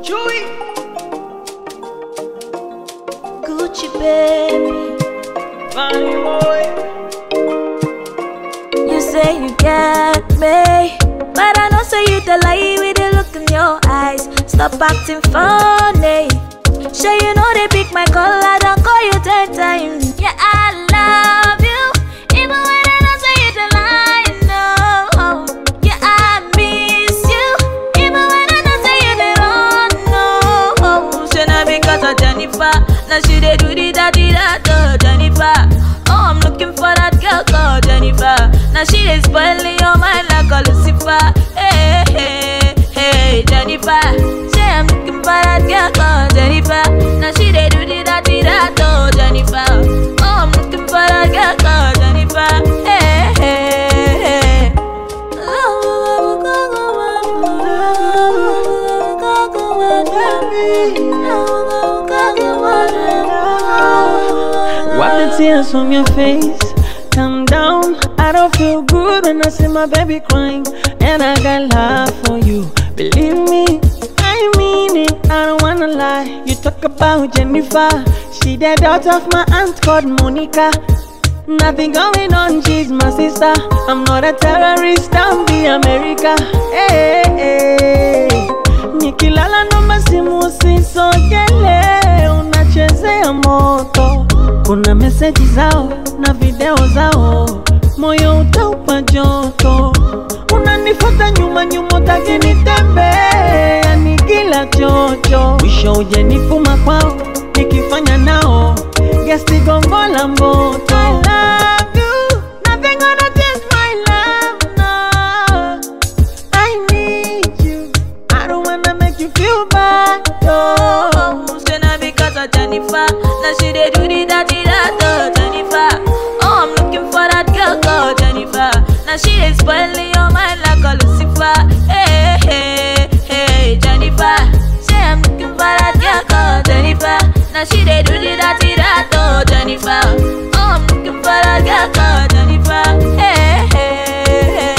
Chewy. Gucci baby, Funny boy. you say you got me, but I know say you the lie with the look in your eyes. Stop acting funny. Sure you know they pick my call, I don't call you 10 times. Yeah, I love you, even when I don't say you the lie. No, yeah, I miss you, even when I don't say you the wrong. No, Say na because of Jennifer. Now she dey do the daddy that Jennifer. Oh, I'm looking for that girl called Jennifer. Now she dey spoiling your mind like a Lucifer. Hey, hey, hey, Jennifer. Say I'm looking for that girl called Jennifer. Now she dey do the daddy that Jennifer. Oh, I'm looking for that girl called Jennifer. Hey, hey, hey. Wipe the tears from your face. Calm down. I don't feel good when I see my baby crying, and I got love for you. Believe me, I mean it. I don't wanna lie. You talk about Jennifer. She the daughter of my aunt called Monica. Nothing going on, she's my sister. I'm not a terrorist, I'm the America. Hey, hey. Nikilala nomba simu usisogele, unachezea moto. Kuna meseji zao na video zao, moyo utaupa joto. Unanifuata nyuma nyuma, utaki nitembee, yani kila chocho. Mwisho uje nifuma kwao, nikifanya nao gesti gongo la moto. I love you, nothing gonna change my love, no. I need you, I don't wanna make you feel bad, no. Say na because of Jennifer. Now she dey do the daddy that Jennifer. Oh, I'm looking for that girl called Jennifer. Now she dey spoiling your mind like a Lucifer. Hey, hey, hey, Jennifer. Say I'm looking for that girl called Jennifer. Now she dey do the daddy that Jennifer. Oh, I'm looking for that girl called Jennifer. Hey, hey, hey.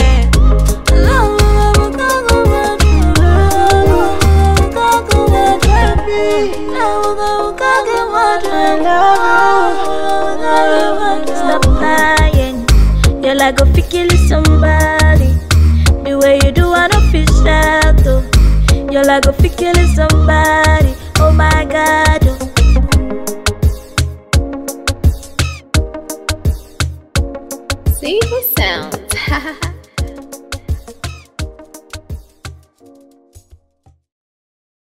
stop lying. You're like a kill somebody. The way you do, I don't feel sad though. You're like a kill somebody. Oh my God. See who sounds.